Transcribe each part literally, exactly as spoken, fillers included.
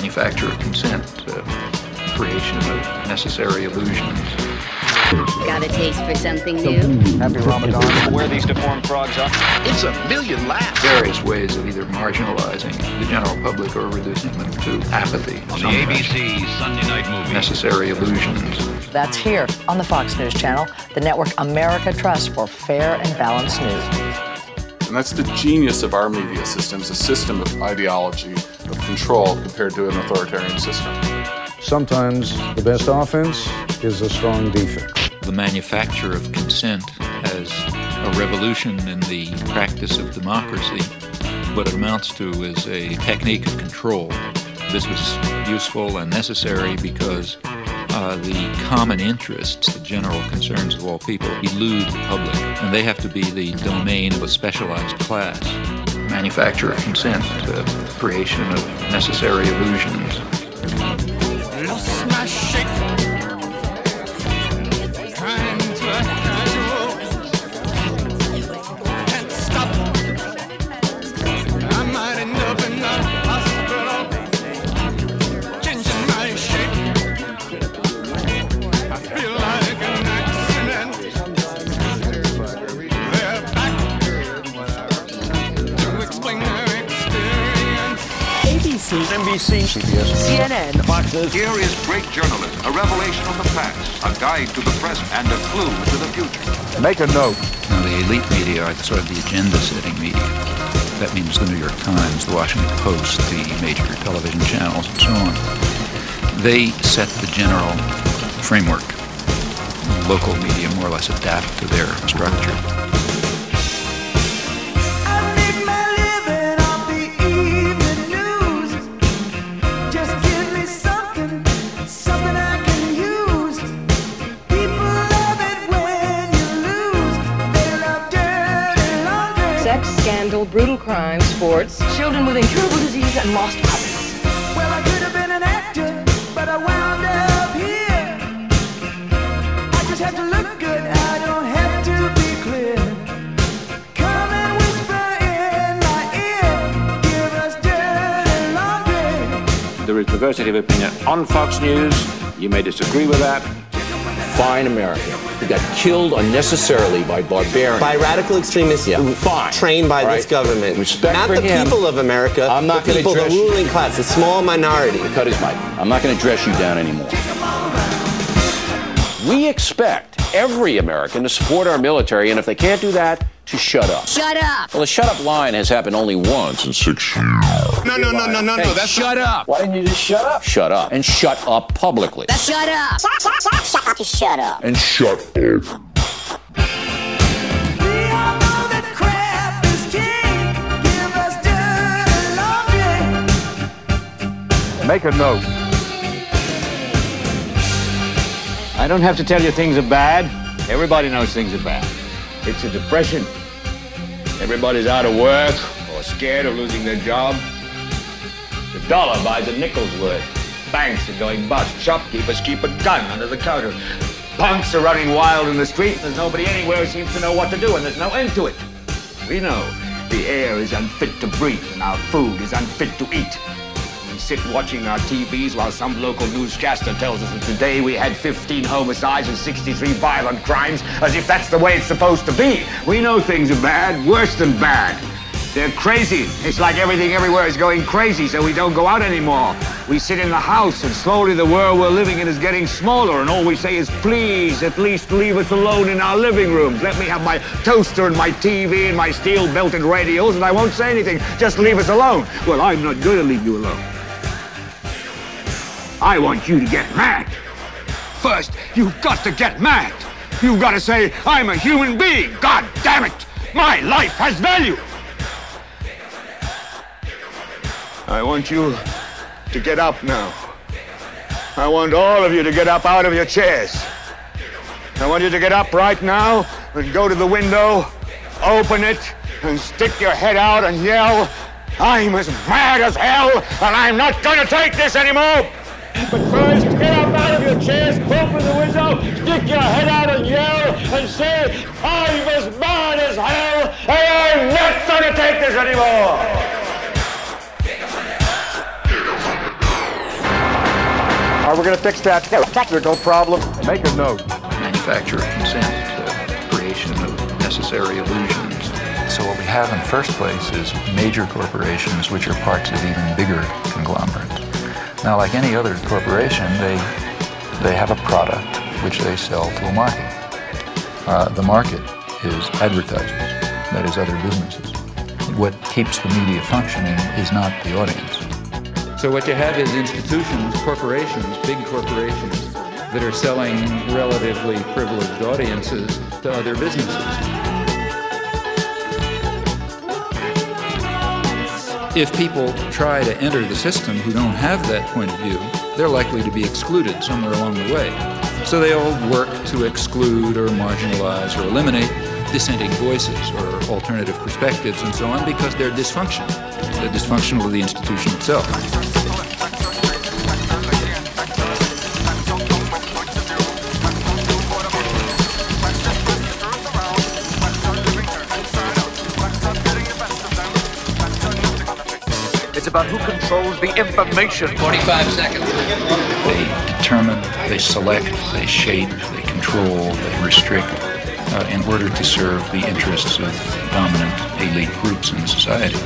manufacture of consent, uh, creation of necessary illusions. Got a taste for something new? Happy Ramadan. Where these deformed frogs are. It's a million laughs. Various ways of either marginalizing the general public or reducing them to apathy. On the A B C Sunday Night Movie. Necessary illusions. That's here on the Fox News Channel, the network America trusts for fair and balanced news. And that's the genius of our media systems, a system of ideology, of control compared to an authoritarian system. Sometimes the best offense is a strong defense. The manufacture of consent as a revolution in the practice of democracy. What it amounts to is a technique of control. This was useful and necessary because uh, the common interests, the general concerns of all people, elude the public, and they have to be the domain of a specialized class. Manufacture of consent, uh, creation of necessary illusions. Lost my shape. Trying to act casual. Can't stop. I might end up in the hospital. Changing my shape. I feel like an accident. They're back to explain their experience. A B C, N B C, C B S, C N N, Fox News. Here is great journalism, a revelation of the past, a guide to the present, and a clue to the future. Make a note. Now, the elite media are sort of the agenda-setting media. That means the New York Times, the Washington Post, the major television channels, and so on. They set the general framework. Local media more or less adapt to their structure. sex, scandal, brutal crime, sports, children with incurable disease, and lost puppies. Well, I could have been an actor, but I wound up here. I just have to look good, I don't have to be clear. Come and whisper in my ear, give us dirty laundry. There is diversity of opinion on Fox News. You may disagree with that. Fine America, who got killed unnecessarily by barbarians. By radical extremists yeah. Fine. trained by right. this government. Respect Not for the him. people of America, I'm not the gonna people, the dress you. ruling class, the small minority. Cut his mic. I'm not going to dress you down anymore. We expect every American to support our military, and if they can't do that, to shut up. Shut up! Well, the shut up line has happened only once in six years. No, no, no, no, no, hey, no, that's shut not... up. Why didn't you just shut up? Shut up. And shut up publicly. That's shut up! Shut, shut, shut, shut up! Just shut up! And shut up. We all know that crap is king. Give us dirty laundry. Make a note. I don't have to tell you things are bad. Everybody knows things are bad. It's a depression. Everybody's out of work or scared of losing their job. The dollar buys a nickel's worth. Banks are going bust. Shopkeepers keep a gun under the counter. Punks are running wild in the street. There's nobody anywhere who seems to know what to do, and there's no end to it. We know the air is unfit to breathe, and our food is unfit to eat. We sit watching our T Vs while some local newscaster tells us that today we had fifteen homicides and sixty-three violent crimes, as if that's the way it's supposed to be. We know things are bad, worse than bad. They're crazy. It's like everything everywhere is going crazy, so we don't go out anymore. We sit in the house, and slowly the world we're living in is getting smaller, and all we say is, please, at least leave us alone in our living rooms. Let me have my toaster and my T V and my steel-belted radios, and I won't say anything. Just leave us alone. Well, I'm not going to leave you alone. I want you to get mad. First, you've got to get mad. You've got to say, I'm a human being. God damn it. My life has value. I want you to get up now. I want all of you to get up out of your chairs. I want you to get up right now and go to the window, open it, and stick your head out and yell, I'm as mad as hell, and I'm not going to take this anymore. But first, get up out of your chairs, open the window, stick your head out and yell, and say, I'm as mad as hell, and I'm not going to take this anymore. right, we're going to fix that. No problem. Make a note. Manufacture of consent, uh, creation of necessary illusions. So what we have in the first place is major corporations which are parts of even bigger conglomerates. Now, like any other corporation, they they have a product which they sell to a market. Uh, the market is advertisers, that is other businesses. What keeps the media functioning is not the audience. So what you have is institutions, corporations, big corporations, that are selling relatively privileged audiences to other businesses. If people try to enter the system who don't have that point of view, they're likely to be excluded somewhere along the way. So they all work to exclude or marginalize or eliminate dissenting voices or alternative perspectives and so on because they're dysfunctional. They're dysfunctional to the institution itself. It's about who controls the information. forty-five seconds. They determine, they select, they shape, they control, they restrict uh, in order to serve the interests of dominant elite groups in society.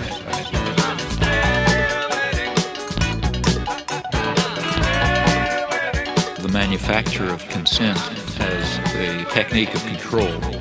The manufacture of consent as a technique of control